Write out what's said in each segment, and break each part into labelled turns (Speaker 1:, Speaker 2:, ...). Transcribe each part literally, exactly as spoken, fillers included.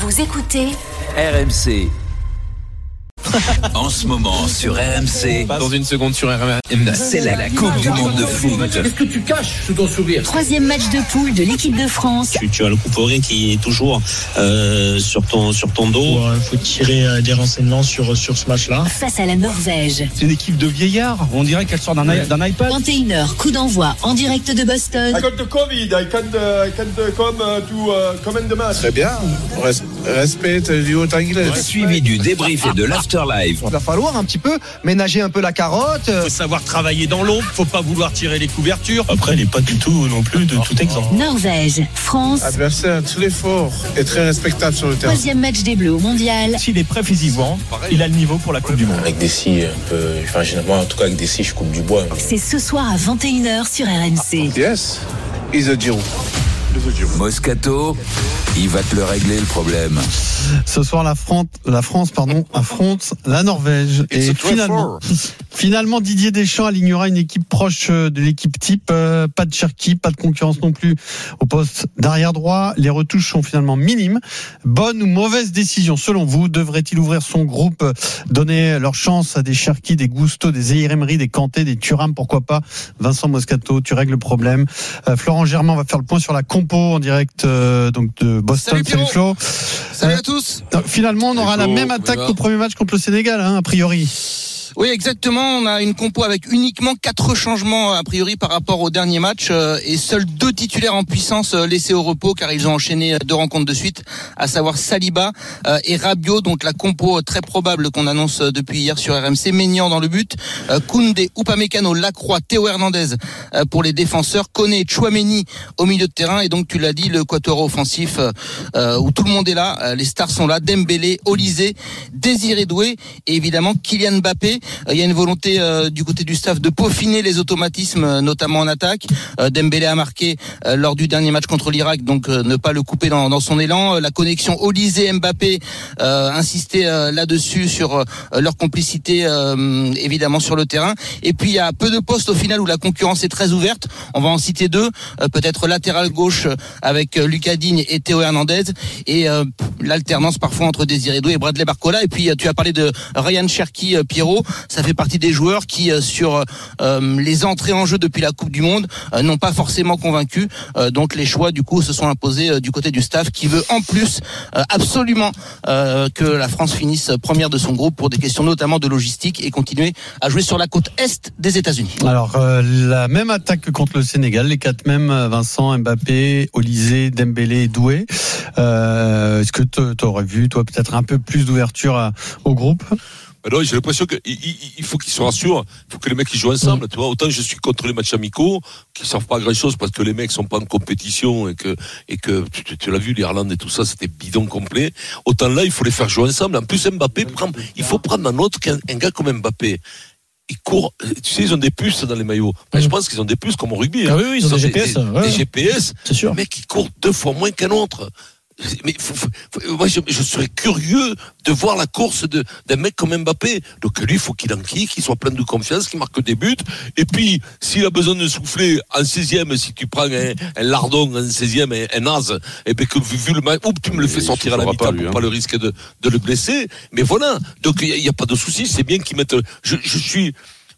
Speaker 1: Vous écoutez
Speaker 2: R M C. En ce moment sur R M C.
Speaker 3: Dans une seconde sur R M C.
Speaker 2: C'est la, la Coupe du Monde de foot.
Speaker 4: Qu'est-ce que tu caches sous ton sourire?
Speaker 1: Troisième match de poule de l'équipe de France.
Speaker 5: Tu, tu as le couperé qui est toujours euh, sur ton sur ton dos.
Speaker 6: Il euh, faut tirer euh, des renseignements sur sur ce match-là.
Speaker 1: Face à la Norvège.
Speaker 7: C'est une équipe de vieillards. On dirait qu'elle sort d'un, ouais. d'un iPad.
Speaker 1: vingt et une heures, coup d'envoi en direct de Boston.
Speaker 8: I got the Covid. I can't, uh, I can't come uh, to uh, command the match.
Speaker 9: Très bien. Res- respect du haut anglais.
Speaker 2: Suivi du débrief et de l'afterlife.
Speaker 7: Il va falloir un petit peu ménager un peu la carotte.
Speaker 10: Il faut savoir travailler dans l'ombre. Faut pas vouloir tirer les couvertures.
Speaker 6: Après, elle n'est pas du tout non plus de tout exemple.
Speaker 1: Norvège, France.
Speaker 9: Adversaire très fort et très respectable sur le terrain.
Speaker 1: Troisième match des Bleus au mondial.
Speaker 6: S'il est prêt physiquement, il a le niveau pour la Coupe du Monde.
Speaker 11: Avec des scies, un peu, enfin, généralement, en tout cas avec des scies, je coupe du bois.
Speaker 1: C'est ce soir à vingt et une heures sur R M C.
Speaker 9: Yes, he's a Giro.
Speaker 2: Moscato, il va te le régler le problème.
Speaker 12: Ce soir, la France, la France pardon, affronte la Norvège. Et finalement, finalement, Didier Deschamps alignera une équipe proche de l'équipe type. Euh, pas de Cherki, pas de concurrence non plus au poste d'arrière droit. Les retouches sont finalement minimes. Bonne ou mauvaise décision, selon vous? Devrait-il ouvrir son groupe, donner leur chance à des Cherki, des Gusto, des Zaïre Emery, des Kanté, des Thuram, pourquoi pas? Vincent Moscato, tu règles le problème. Euh, Florent Germain va faire le point sur la compo en direct euh, donc de Boston.
Speaker 3: Salut,
Speaker 12: Salut Flo.
Speaker 3: Salut
Speaker 12: euh,
Speaker 3: à tous.
Speaker 12: Finalement, on aura la même attaque qu'au premier match contre le Sénégal, hein, a priori.
Speaker 3: Oui, exactement. On a une compo avec uniquement quatre changements a priori par rapport au dernier match euh, et seuls deux titulaires en puissance euh, laissés au repos car ils ont enchaîné deux rencontres de suite, à savoir Saliba euh, et Rabiot. Donc la compo très probable qu'on annonce depuis hier sur R M C. Maignan dans le but, euh, Koundé, Upamecano, Lacroix, Théo Hernandez euh, pour les défenseurs, Koné, Tchouaméni au milieu de terrain et donc tu l'as dit, le quatuor offensif euh, où tout le monde est là, euh, les stars sont là, Dembélé, Olysée, Désiré Doué et évidemment Kylian Mbappé. Il y a une volonté euh, du côté du staff de peaufiner les automatismes, euh, notamment en attaque. Euh, Dembélé a marqué euh, lors du dernier match contre l'Irak, donc euh, ne pas le couper dans, dans son élan. Euh, la connexion Olysée-Mbappé, euh, insister euh, là-dessus sur euh, leur complicité, euh, évidemment sur le terrain. Et puis il y a peu de postes au final où la concurrence est très ouverte. On va en citer deux, euh, peut-être latéral gauche avec euh, Lucas Digne et Théo Hernandez, et euh, l'alternance parfois entre Désiré Doué et Bradley Barcola. Et puis euh, tu as parlé de Ryan Cherki, euh, Pierrot. Ça fait partie des joueurs qui, euh, sur euh, les entrées en jeu depuis la Coupe du Monde, euh, n'ont pas forcément convaincu. Euh, donc les choix, du coup, se sont imposés euh, du côté du staff qui veut en plus euh, absolument euh, que la France finisse première de son groupe pour des questions notamment de logistique et continuer à jouer sur la côte est des États-Unis.
Speaker 12: Alors, euh, la même attaque que contre le Sénégal, les quatre mêmes, Vincent, Mbappé, Olysée, Dembélé, Doué. Euh, est-ce que tu aurais vu, toi, peut-être un peu plus d'ouverture à, au groupe?
Speaker 13: Alors, j'ai l'impression qu'il il faut qu'ils se rassurent, il faut que les mecs ils jouent ensemble, mmh. tu vois. Autant je suis contre les matchs amicaux qui servent pas à grand chose parce que les mecs sont pas en compétition et que et que tu, tu, tu l'as vu, l'Irlande et tout ça, c'était bidon complet. Autant là, il faut les faire jouer ensemble. En plus, Mbappé, prend, il faut prendre un autre qu'un un gars comme Mbappé. Ils courent, tu sais, ils ont des puces dans les maillots. Mais mmh. je pense qu'ils ont des puces comme au rugby.
Speaker 6: Ah
Speaker 13: hein.
Speaker 6: oui, oui, ils, ils ont des G P S.
Speaker 13: Des,
Speaker 6: ouais.
Speaker 13: des G P S.
Speaker 6: C'est sûr.
Speaker 13: Les mecs, ils courent deux fois moins qu'un autre. Mais faut, faut, faut, moi je, je serais curieux de voir la course de, d'un mec comme Mbappé. Donc lui il faut qu'il enquille, qu'il soit plein de confiance, qu'il marque des buts. Et puis s'il a besoin de souffler en seizième, si tu prends un, un lardon en seizième, un, un as, et bien que vu, vu le match, oups, tu me le fais sortir à la mi-temps pour hein. pas le risque de, de le blesser. Mais voilà, donc il n'y a, a pas de souci, c'est bien qu'ils mettent. Je, je suis.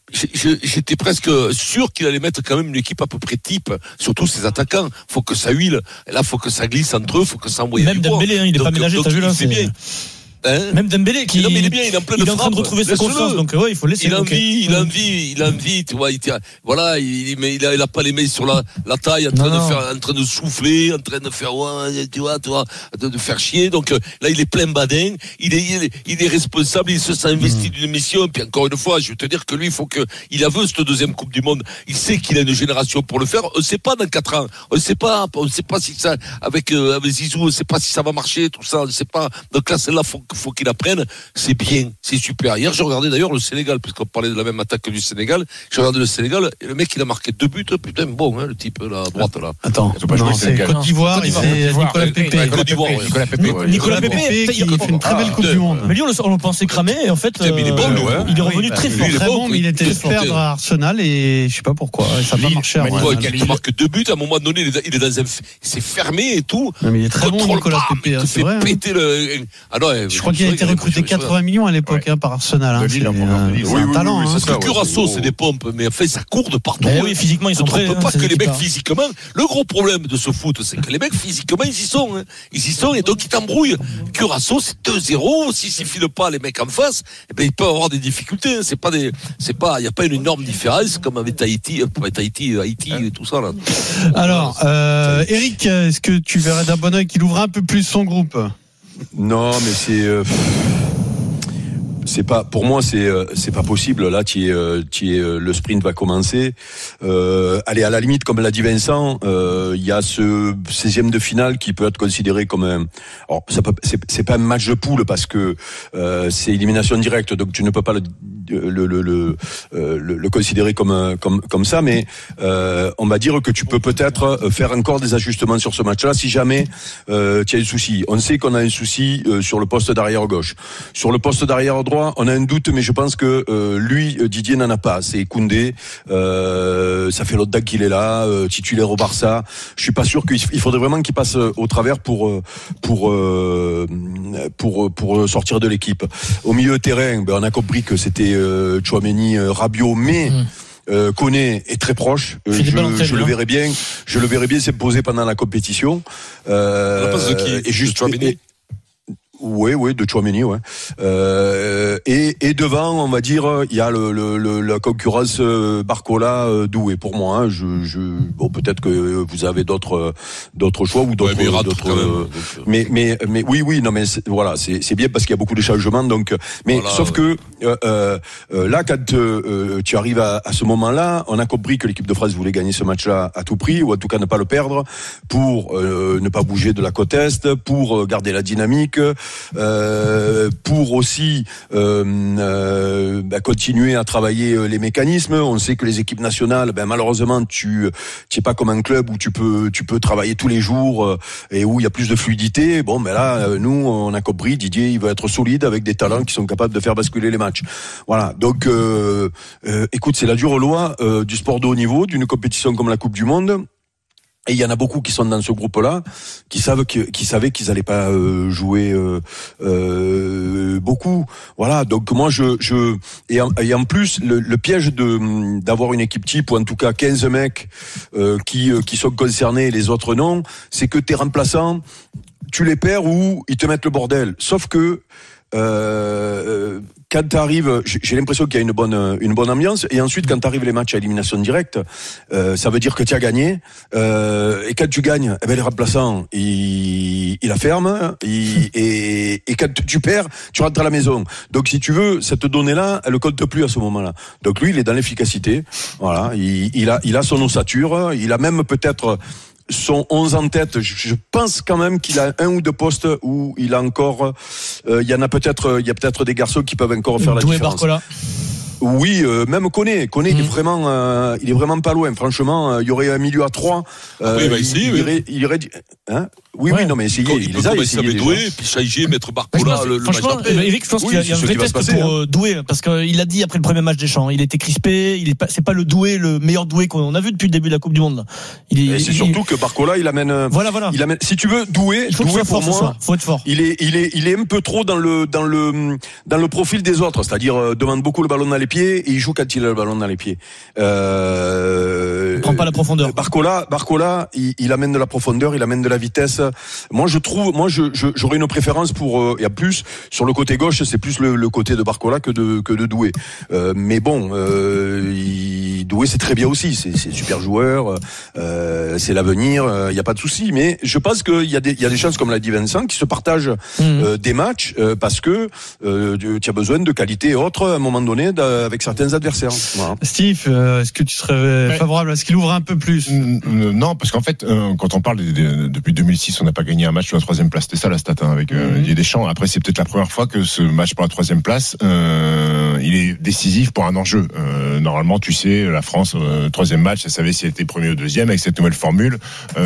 Speaker 13: J'étais presque sûr qu'il allait mettre quand même une équipe à peu près type, surtout ses attaquants. Faut que ça huile. Et là, faut que ça glisse entre eux, faut que ça envoie.
Speaker 6: Même Dembélé, hein, il est donc, pas ménagé, t'as vu là, c'est bien. Hein
Speaker 13: Même
Speaker 6: Dembélé qui
Speaker 13: non, mais il est bien, il est en plein
Speaker 6: il
Speaker 13: de
Speaker 6: est en train de retrouver sa confiance, donc ouais, il faut laisser.
Speaker 13: Il a
Speaker 6: okay.
Speaker 13: envie, il a envie, il a envie, tu vois, il tient, voilà, il, mais il a, il a pas les mains sur la, la taille, en train non, de non. faire, en train de souffler, en train de faire, ouais, tu vois, tu vois, de, de faire chier. Donc là, il est plein badin, il est, il est, il est responsable, il se sent investi mmh. d'une mission. Et puis encore une fois, je vais te dire que lui, il faut que, il a vu cette deuxième Coupe du Monde. Il sait qu'il a une génération pour le faire. On ne sait pas dans quatre ans, on ne sait pas, on ne sait pas si ça, avec, euh, avec Zizou, on ne sait pas si ça va marcher, tout ça, on ne sait pas. Donc là, c'est là, faut, faut qu'il apprenne, c'est bien, c'est super. Hier, j'ai regardé d'ailleurs le Sénégal, puisqu'on parlait de la même attaque que du Sénégal. J'ai regardé le Sénégal, et le mec, il a marqué deux buts, putain, bon, hein, le type, là, à droite, là.
Speaker 12: Attends, non, c'est Côte d'Ivoire, et c'est Nicolas Pépé.
Speaker 13: Côte d'Ivoire,
Speaker 6: Nicolas Pépé.
Speaker 12: Nicolas Pépé, qui fait une très belle Coupe du Monde.
Speaker 6: Mais lui, on le pensait cramé, et en fait,
Speaker 13: il est bon,
Speaker 6: il est revenu très fort.
Speaker 12: Très bon, mais il était perdre à Arsenal, et je sais pas pourquoi, ça n'a pas marché.
Speaker 13: Il marque deux buts, à un moment donné, il est dans un, c'est fermé et tout.
Speaker 12: Non, mais il est très bon, Nicolas Pépé, c'est vrai.
Speaker 13: Le... Ah non,
Speaker 12: je crois qu'il a été recruté quatre-vingts millions à l'époque ouais. hein, par Arsenal. Hein. C'est, euh, c'est
Speaker 13: oui,
Speaker 12: un
Speaker 13: oui,
Speaker 12: talent.
Speaker 13: Oui, oui,
Speaker 12: hein.
Speaker 13: Parce que Curaçao, c'est des pompes, mais en fait, ça court de partout.
Speaker 6: Mais oui, physiquement, ils sont prêts.
Speaker 13: On ne peut pas
Speaker 6: hein,
Speaker 13: que les mecs physiquement. Le gros problème de ce foot, c'est que les mecs physiquement, ils y sont. Hein. Ils y sont et donc ils t'embrouillent. Curaçao, c'est deux zéro. S'ils ne filent pas les mecs en face, eh ben, ils peuvent avoir des difficultés. Hein. C'est pas des, c'est pas, il n'y a pas une énorme différence comme avec Tahiti, avec Tahiti, Haïti et tout ça là.
Speaker 12: Alors, euh, Eric, est-ce que tu verrais d'un bon oeil qu'il ouvre un peu plus son groupe?
Speaker 14: Non, mais c'est euh, c'est pas pour moi c'est euh, c'est pas possible. Là, tu es euh, tu es euh, le sprint va commencer. Euh, allez, à la limite, comme l'a dit Vincent, il euh, y a ce seizième de finale qui peut être considéré comme un. Alors, ça peut, c'est, c'est pas un match de poule parce que euh, c'est élimination directe, donc tu ne peux pas le le le le, euh, le, le considérer comme comme comme ça, mais euh, on va dire que tu peux peut-être faire encore des ajustements sur ce match-là si jamais euh, tu as un souci. On sait qu'on a un souci euh, sur le poste d'arrière gauche, sur le poste d'arrière droit, on a un doute, mais je pense que euh, lui Didier n'en a pas. C'est Koundé, euh, ça fait l'autre date qu'il est là, euh, titulaire au Barça. Je suis pas sûr qu'il il faudrait vraiment qu'il passe au travers pour pour euh, pour pour sortir de l'équipe. Au milieu de terrain, ben on a compris que c'était Euh, Tchouaméni, euh, Rabiot, mais mmh. euh, Koné est très proche. Euh, je je le verrai bien, je le verrai bien s'imposer pendant la compétition.
Speaker 13: Euh, la passe de qui
Speaker 14: et juste
Speaker 13: Tchouaméni.
Speaker 14: Oui, oui, de Tchouaméni, ouais. Euh, et, et devant, on va dire, il y a le, le, le la concurrence Barcola, euh, Doué. Pour moi, hein, je, je, bon, peut-être que vous avez d'autres, d'autres choix ou d'autres,
Speaker 13: ouais, mais
Speaker 14: d'autres.
Speaker 13: Même,
Speaker 14: euh, mais, mais, mais, oui, oui, non, mais c'est, voilà, c'est, c'est bien parce qu'il y a beaucoup de changements. Donc, mais voilà, sauf ouais. que euh, euh, là, quand euh, tu arrives à, à ce moment-là, on a compris que l'équipe de France voulait gagner ce match-là à tout prix, ou en tout cas ne pas le perdre, pour euh, ne pas bouger de la côte est, pour garder la dynamique. Euh, pour aussi euh, euh, bah, continuer à travailler les mécanismes. On sait que les équipes nationales, ben malheureusement, tu tu es pas comme un club où tu peux tu peux travailler tous les jours euh, et où il y a plus de fluidité. Bon, ben là, euh, nous, on a compris. Didier, il veut être solide avec des talents qui sont capables de faire basculer les matchs. Voilà. Donc, euh, euh, écoute, c'est la dure loi euh, du sport de haut niveau, d'une compétition comme la Coupe du Monde. Et il y en a beaucoup qui sont dans ce groupe-là, qui savent que, qui savaient qu'ils allaient pas euh, jouer euh, euh, beaucoup. Voilà. Donc moi, je, je et en, et en plus, le, le piège de d'avoir une équipe type ou en tout cas quinze mecs euh, qui qui sont concernés et les autres non, c'est que tes remplaçants, tu les perds ou ils te mettent le bordel. Sauf que euh, quand t'arrives, j'ai l'impression qu'il y a une bonne une bonne ambiance. Et ensuite, quand t'arrives les matchs à élimination directe, euh, ça veut dire que tu as gagné. Euh, et quand tu gagnes, eh ben les remplaçants, ils ils la ferment. Ils, et et quand tu perds, tu rentres à la maison. Donc si tu veux, cette donnée-là, elle ne compte plus à ce moment-là. Donc lui, il est dans l'efficacité. Voilà, il, il a il a son ossature. Il a même peut-être son onze en tête. Je pense quand même qu'il a un ou deux postes où il a encore. Euh, il y en a peut-être. Il y a peut-être des garçons qui peuvent encore faire la
Speaker 6: Doué
Speaker 14: différence.
Speaker 6: Barcola.
Speaker 14: Oui, euh, même Koné. Koné, mmh. il est vraiment, euh, il est vraiment pas loin. Franchement, euh, il y aurait un milieu à trois. Euh,
Speaker 13: oui, il va essayer.
Speaker 14: Il,
Speaker 13: oui.
Speaker 14: irait, il irait, hein oui, ouais. oui, non, mais essayer.
Speaker 13: Il, il les a essayé avec Doué, puis Chaïgé, mettre Barcola. Le,
Speaker 6: franchement,
Speaker 13: le match
Speaker 6: Eric, je pense
Speaker 14: oui,
Speaker 6: qu'il y a, y a un vrai test
Speaker 14: passer,
Speaker 6: pour
Speaker 14: hein.
Speaker 6: euh, Doué, parce qu'il a dit après le premier match des Champs, il était crispé. Il est pas, c'est pas le Doué, le meilleur Doué qu'on a vu depuis le début de la Coupe du Monde. Il est,
Speaker 14: Et c'est
Speaker 6: il,
Speaker 14: surtout que Barcola, il amène.
Speaker 6: Voilà, voilà.
Speaker 14: Il amène. Si tu veux, Doué,
Speaker 6: il faut
Speaker 14: Doué
Speaker 6: pour
Speaker 14: pour moi,
Speaker 6: faut être fort.
Speaker 14: Il est, il est, il est un peu trop dans le, dans le, dans le profil des autres. C'est-à-dire, euh, demande beaucoup le ballon dans les pieds et il joue quand il a le ballon dans les pieds. Euh,
Speaker 6: il prend pas la profondeur.
Speaker 14: Barcola, Barcola, il, il amène de la profondeur, il amène de la vitesse. Moi, je trouve, moi, je, je j'aurais une préférence pour. Euh, il y a plus sur le côté gauche, c'est plus le, le côté de Barcola que de que de Doué. Euh, mais bon, euh, il, Doué, c'est très bien aussi. C'est, c'est super joueur. Euh, c'est l'avenir. Il euh, y a pas de souci. Mais je pense qu'il y a des, il y a des chances, comme l'a dit Vincent, qui se partagent mmh. euh, des matchs euh, parce que euh, tu as besoin de qualité autre à un moment donné avec certains adversaires. Voilà.
Speaker 12: Steve, euh, est-ce que tu serais favorable à ce qu'il ouvre un peu plus?
Speaker 15: Non, parce qu'en fait, euh, quand on parle de, de, depuis deux mille six, on n'a pas gagné un match sur la troisième place. C'était ça la stat hein, avec euh, Didier Deschamps. Après, c'est peut-être la première fois que ce match pour la troisième place, euh, il est décisif pour un enjeu. Euh, normalement, tu sais, la France, euh, troisième match, ça savait si elle était premier ou deuxième avec cette nouvelle formule.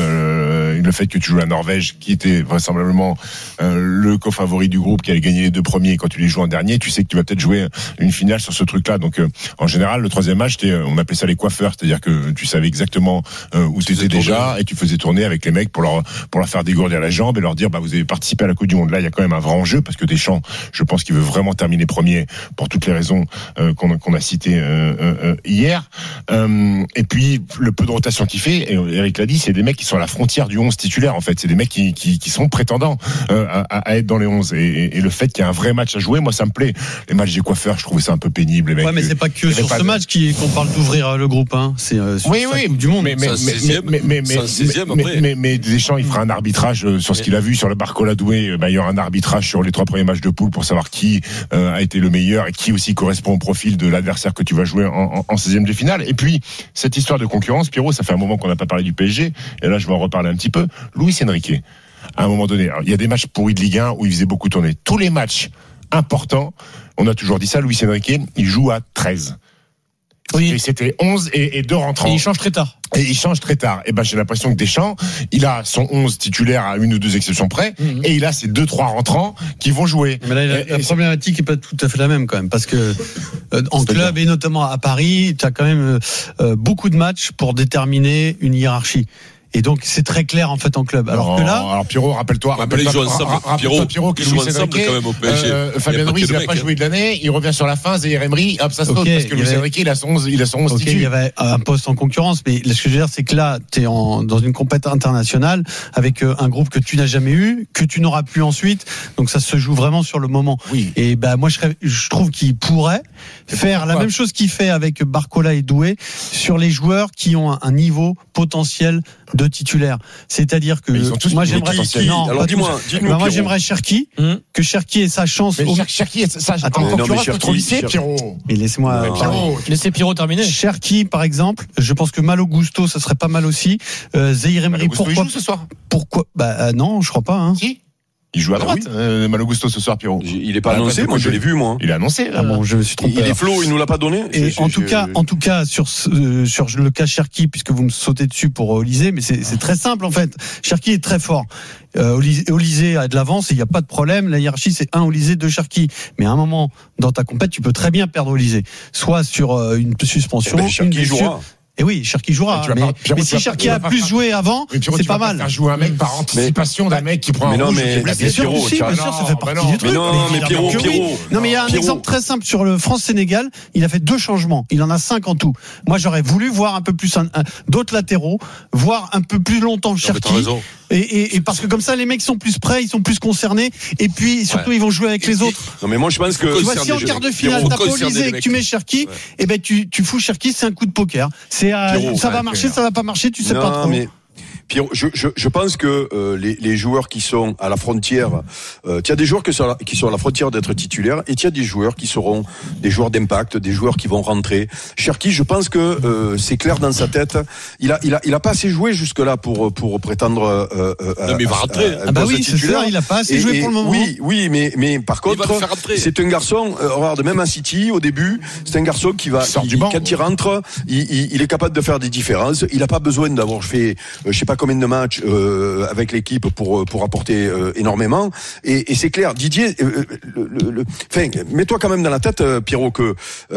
Speaker 15: Euh, le fait que tu joues la Norvège, qui était vraisemblablement euh, le co-favori du groupe, qui allait gagner les deux premiers, quand tu les joues en dernier, tu sais que tu vas peut-être jouer une finale sur ce truc-là. Donc, euh, en général, le troisième match, on appelait ça les coiffeurs, c'est-à-dire que tu savais exactement euh, où tu étais déjà et tu faisais tourner avec les mecs pour leur pour leur faire dégourdir la jambe et leur dire bah vous avez participé à la Coupe du Monde. Là, il y a quand même un vrai enjeu parce que Deschamps, je pense qu'il veut vraiment terminer premier pour toutes les raisons euh, qu'on, qu'on a citées euh, euh, hier. Euh, et puis le peu de rotation qu'il fait, et Eric l'a dit, c'est des mecs qui sont à la frontière du onze titulaire en fait. C'est des mecs qui qui, qui sont prétendants euh, à, à être dans les onze. Et, et, et le fait qu'il y ait un vrai match à jouer, moi ça me plaît. Les matchs des coiffeurs, je trouvais ça un peu pénible. Les mecs,
Speaker 12: ouais, mais c'est pas que sur ce de... match qui, qu'on parle d'ouvrir le groupe. Hein. C'est euh, sur
Speaker 15: oui, oui,
Speaker 12: Coupe du Monde.
Speaker 15: Mais mais mais mais mais mais mais Deschamps, il fera un arbitrage sur ce qu'il a vu sur le Barcola Doué. Bah, il y aura un arbitrage sur les trois premiers matchs de poule pour savoir qui euh, a été le meilleur et qui aussi correspond au profil de l'adversaire que tu vas jouer en, en, en seizième de finale. Et puis cette histoire de concurrence, Pierrot, ça fait un moment qu'on n'a pas parlé du P S G. Et là, je vais en reparler un petit peu. Luis Enrique, à un moment donné, alors, il y a des matchs pourris de Ligue un où il faisait beaucoup tourner. Tous les matchs importants, on a toujours dit ça. Luis Enrique, il joue à treize. Oui. Et c'était onze et, et deux rentrants.
Speaker 6: Et il change très tard.
Speaker 15: Et il change très tard. Et ben, j'ai l'impression que Deschamps, il a son onze titulaire à une ou deux exceptions près, mmh. et il a ses deux, trois rentrants qui vont jouer.
Speaker 12: Mais là, la, et, la et problématique n'est pas tout à fait la même quand même, parce que euh, en C'est club, et notamment à Paris, tu as quand même euh, beaucoup de matchs pour déterminer une hiérarchie. Et donc c'est très clair en fait en club. Alors
Speaker 15: non,
Speaker 12: que là,
Speaker 15: alors Pierrot, rappelle-toi, rappelle-toi,
Speaker 13: ils jouent ensemble.
Speaker 15: Pierrot, Pierrot, que
Speaker 13: ils jouent ensemble quand même au P S G.
Speaker 15: Euh, Fabien Ruiz, il n'a pas joué de l'année, il revient sur la fin, Zaïre Emery, hop, ça saute okay, parce que Luis Enrique, il a son onze, il a son onze
Speaker 12: okay, il y avait un poste en concurrence, mais ce que je veux dire, c'est que là, t'es en dans une compétition internationale avec un groupe que tu n'as jamais eu, que tu n'auras plus ensuite. Donc ça se joue vraiment sur le moment.
Speaker 15: Oui.
Speaker 12: Et ben bah, moi, je, je trouve qu'il pourrait c'est faire la même chose qu'il fait avec Barcola et Doué sur les joueurs qui ont un, un niveau potentiel de titulaire. C'est-à-dire que moi j'aimerais
Speaker 14: qui, non, alors dis-moi, dis-nous,
Speaker 12: bah, moi j'aimerais Cherki, hum. que Cherki ait sa chance.
Speaker 15: Mais au... Cherki, ça,
Speaker 12: attends,
Speaker 15: non, mais Cherki, lycée, Pierrot.
Speaker 12: Mais laissez-moi.
Speaker 15: Mais Pierrot,
Speaker 6: laissez Pierrot terminer.
Speaker 12: Cherki, par exemple, je pense que Malo Gusto, ça serait pas mal aussi. Euh, Zaïre Emery, pourquoi?
Speaker 15: Il joue ce soir.
Speaker 12: Pourquoi? Bah euh, non, je crois pas. Hein.
Speaker 15: Si. Il joue à droite, ah oui. euh, Malo Gusto ce soir, Pierrot.
Speaker 14: Il est pas annoncé, moi je l'ai vu, moi.
Speaker 15: Il est annoncé.
Speaker 12: Ah bon, je me suis trompé.
Speaker 14: Il est Flo, il nous l'a pas donné.
Speaker 12: Et en tout cas, en tout cas, sur euh, sur le cas Cherki, puisque vous me sautez dessus pour Olysée, mais c'est c'est très simple en fait. Cherki est très fort. Euh, Olysée a de l'avance et il n'y a pas de problème. La hiérarchie, c'est un Olysée, deux Cherki. Mais à un moment, dans ta compète, tu peux très bien perdre Olysée. Soit sur euh, une suspension,
Speaker 14: eh ben, Cherki
Speaker 12: une
Speaker 14: jouera.
Speaker 12: Et oui, Cherki jouera. Mais, mais, Pierrot, mais si Cherki a plus joué avant, oui, Pierrot, c'est pas mal.
Speaker 15: Faire jouer un mec par anticipation d'un mec qui prend un rouge.
Speaker 14: Mais non, mais
Speaker 12: bien sûr, aussi, bien sûr, ça fait partie du truc.
Speaker 14: Mais non, mais Pierrot, Pierrot.
Speaker 12: Non, mais il y a un exemple très simple sur le France-Sénégal. Il a fait deux changements. Il en a cinq en tout. Moi, j'aurais voulu voir un peu plus un, un, d'autres latéraux, voir un peu plus longtemps Cherki. Et, et, et parce que comme ça, les mecs sont plus prêts, ils sont plus concernés. Et puis surtout, ouais. ils vont jouer avec les autres.
Speaker 14: Non, mais moi, je pense que
Speaker 12: tu vois, si en quart de finale, t'as pas Olysée et que tu mets Cherki, ouais. et ben tu tu fous Cherki, c'est un coup de poker. C'est euh, ça va marcher, ça va pas marcher, tu sais
Speaker 14: non,
Speaker 12: pas trop.
Speaker 14: Mais... Pierrot, je, je, je pense que euh, les, les joueurs qui sont à la frontière, euh, tu as des joueurs qui sont, à la, qui sont à la frontière d'être titulaires, et tu as des joueurs qui seront des joueurs d'impact, des joueurs qui vont rentrer. Cherki, je pense que euh, c'est clair dans sa tête. Il a, il a, il a pas assez joué jusque là pour pour prétendre. Euh, euh,
Speaker 13: non, mais il va rentrer.
Speaker 12: Ah bah oui, c'est ça. Il a pas assez et, joué pour le moment.
Speaker 14: Oui, oui, mais mais par contre, c'est un garçon. Euh, regarde, même à City au début, c'est un garçon qui va,
Speaker 15: il,
Speaker 14: il, quand il rentre, il, il, il est capable de faire des différences. Il a pas besoin d'avoir fait, euh, je sais pas combien de matchs euh, avec l'équipe pour pour apporter euh, énormément et, et c'est clair Didier euh, le, le, le, enfin mets-toi quand même dans la tête euh, Pierrot que euh,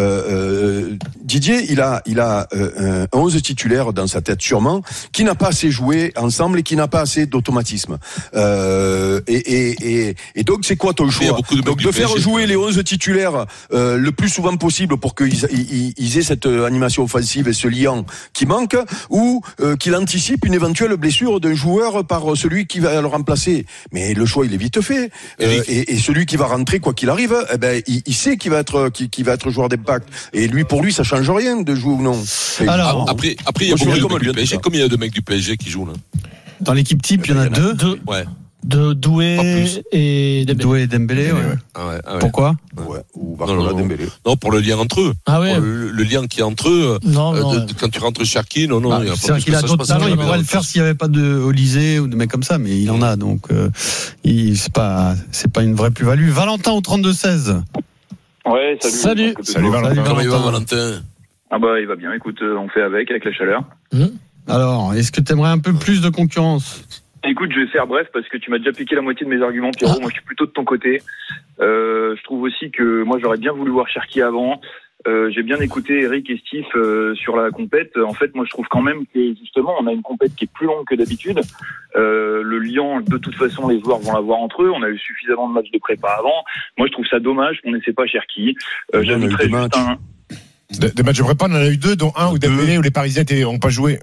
Speaker 14: euh, Didier il a il a euh, un onze titulaires dans sa tête sûrement qui n'a pas assez joué ensemble et qui n'a pas assez d'automatisme euh, et, et, et, et donc c'est quoi ton choix de donc de faire P S G, jouer les onze titulaires euh, le plus souvent possible pour qu'ils ils, ils aient cette animation offensive et ce lien qui manque ou euh, qu'il anticipe une éventuelle blessure d'un joueur par celui qui va le remplacer. Mais le choix, il est vite fait. Euh, et, et celui qui va rentrer, quoi qu'il arrive, eh ben, il, il sait qu'il va être, qu'il, qu'il va être joueur d'impact. Et lui, pour lui, ça change rien de jouer ou non.
Speaker 13: Et alors, après, après, il y a beaucoup de mecs du P S G. Combien il y a de mecs du P S G qui jouent, là?
Speaker 12: Dans l'équipe type, il y en a deux.
Speaker 13: Ouais.
Speaker 6: De Doué et Dembélé.
Speaker 12: Doué et Dembélé, ouais.
Speaker 13: Ah ouais, ah ouais.
Speaker 12: Pourquoi?
Speaker 14: Ouais, ou
Speaker 13: non, non, non,
Speaker 14: Dembélé.
Speaker 13: non, pour le lien entre eux.
Speaker 6: Ah ouais.
Speaker 13: Le, le lien qui est entre eux.
Speaker 6: Non,
Speaker 13: euh,
Speaker 6: non,
Speaker 13: de,
Speaker 6: ouais.
Speaker 13: de, quand tu rentres Cherki, non, non.
Speaker 12: Bah,
Speaker 13: il y a
Speaker 12: c'est
Speaker 13: pas
Speaker 12: vrai
Speaker 13: plus
Speaker 12: qu'il
Speaker 13: que
Speaker 12: a
Speaker 13: ça,
Speaker 12: d'autres
Speaker 13: je pense
Speaker 12: talents,
Speaker 13: que
Speaker 12: il
Speaker 13: ça
Speaker 12: pourrait
Speaker 13: va
Speaker 12: le faire s'il n'y avait pas de Olysée ou de mecs comme ça, mais il en a, donc euh, il, c'est pas, c'est pas une vraie plus-value. Valentin au trente-deux seize.
Speaker 16: Ouais, salut.
Speaker 6: Salut.
Speaker 15: Salut Valentin.
Speaker 13: Comment il va, Valentin?
Speaker 16: Ah bah il va bien, écoute, euh, on fait avec, avec la chaleur.
Speaker 6: Mmh.
Speaker 12: Alors, est-ce que tu aimerais un peu plus de concurrence?
Speaker 16: Écoute, je vais faire bref parce que tu m'as déjà piqué la moitié de mes arguments, Pierrot. Moi, je suis plutôt de ton côté. Euh, je trouve aussi que moi, j'aurais bien voulu voir Cherki avant. Euh, j'ai bien écouté Eric et Steve euh, sur la compète. En fait, moi, je trouve quand même que justement, on a une compète qui est plus longue que d'habitude. Euh, le Lyon, de toute façon, les joueurs vont l'avoir entre eux. On a eu suffisamment de matchs de prépa avant. Moi, je trouve ça dommage qu'on n'essaie pas Cherki. Euh, J'ajouterais juste un...
Speaker 15: Des de matchs de prépa, on en a eu deux, dont un où Dembélé où les Parisiens n'ont pas joué.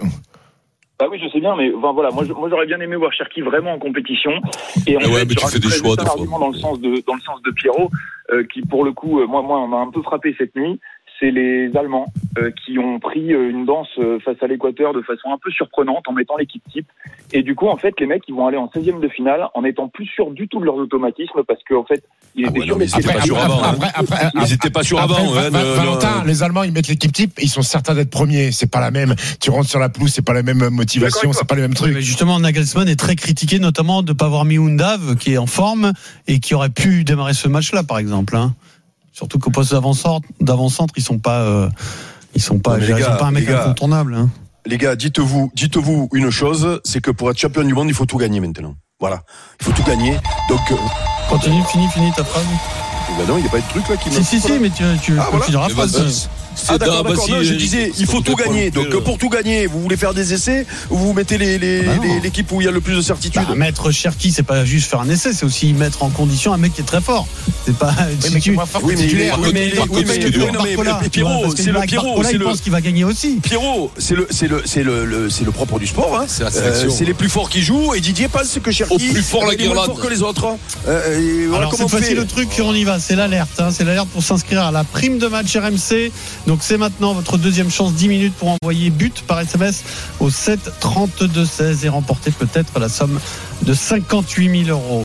Speaker 16: Ah oui, je sais bien, mais enfin, voilà, moi, je, moi j'aurais bien aimé voir Cherki vraiment en compétition. Et en
Speaker 13: ouais,
Speaker 16: fait,
Speaker 13: mais tu fais des choix des fois.
Speaker 16: Dans le sens de dans le sens de Pierrot, euh, qui pour le coup, euh, moi, moi, on m'a un peu frappé cette nuit. C'est les Allemands euh, qui ont pris euh, une danse euh, face à l'Équateur de façon un peu surprenante en mettant l'équipe type. Et du coup, en fait, les mecs, ils vont aller en seizième de finale en étant plus sûrs du tout de leurs automatismes parce qu'en fait, ils étaient
Speaker 14: Ah ouais,
Speaker 16: sûrs
Speaker 14: non, mais
Speaker 16: d'être
Speaker 14: c'était pas sûr avant.
Speaker 15: Après, après, après,
Speaker 14: Ils étaient pas sûrs
Speaker 15: après,
Speaker 14: avant.
Speaker 15: Va-
Speaker 14: hein,
Speaker 15: Va-
Speaker 14: ne-
Speaker 15: Valentin,
Speaker 14: ne-
Speaker 15: les Allemands, ils mettent l'équipe type, ils sont certains d'être premiers. C'est pas la même. Tu rentres sur la pelouse, c'est pas la même motivation, c'est pas les mêmes trucs.
Speaker 12: Mais justement, Nagelsmann est très critiqué, notamment de ne pas avoir mis Undav, qui est en forme et qui aurait pu démarrer ce match-là, par exemple. Hein. Surtout qu'au poste d'avant-centre, d'avant-centre, ils sont pas, euh, ils sont pas,
Speaker 14: Non,
Speaker 12: ils
Speaker 14: gars,
Speaker 12: sont pas un mec
Speaker 14: gars,
Speaker 12: incontournable. Hein.
Speaker 14: Les gars, dites-vous, dites-vous une chose, c'est que pour être champion du monde, il faut tout gagner maintenant. Voilà, il faut tout gagner. Donc, euh,
Speaker 12: continue, finis, finis ta phrase.
Speaker 14: ben non, il n'y a pas de truc là qui me.
Speaker 12: Si, si, si, mais tu, tu
Speaker 14: Ah, voilà.
Speaker 12: continueras la phrase.
Speaker 14: Ah d'accord, d'accord. Non, je disais, il faut tout gagner. Donc pour tout gagner, vous voulez faire des essais ou vous mettez les, les,
Speaker 12: bah
Speaker 14: les, l'équipe où il y a le plus de certitude.
Speaker 12: Bah, mettre Cherki, c'est pas juste faire un essai, c'est aussi mettre en condition un mec qui est très fort. C'est pas.
Speaker 15: Oui,
Speaker 12: si
Speaker 15: mais
Speaker 12: tu...
Speaker 15: qui va faire
Speaker 14: Oui, mais
Speaker 15: titulaire.
Speaker 14: oui, mais oui, mais non, mais
Speaker 12: Barcola,
Speaker 14: Pierrot,
Speaker 12: parce que
Speaker 14: c'est le
Speaker 12: Marc
Speaker 14: Pierrot,
Speaker 12: Barcola,
Speaker 14: c'est
Speaker 12: il
Speaker 14: le
Speaker 12: pense qu'il va gagner aussi.
Speaker 14: Pierrot, c'est le c'est le c'est le, le c'est le propre du sport. Hein.
Speaker 13: C'est la sélection.
Speaker 14: Euh, c'est les plus forts qui jouent et Didier pense que Cherki
Speaker 13: Au plus fort la
Speaker 14: il est moins
Speaker 13: guirlande.
Speaker 14: fort que les autres. Euh, et voilà
Speaker 12: Alors
Speaker 14: comment
Speaker 12: cette
Speaker 14: on
Speaker 12: fois-ci
Speaker 14: fait.
Speaker 12: le truc, on y va, c'est l'alerte, hein, c'est l'alerte pour s'inscrire à la prime de match R M C. Donc c'est maintenant votre deuxième chance, dix minutes pour envoyer but par S M S au sept trente-deux seize et remporter peut-être la somme de cinquante-huit mille euros.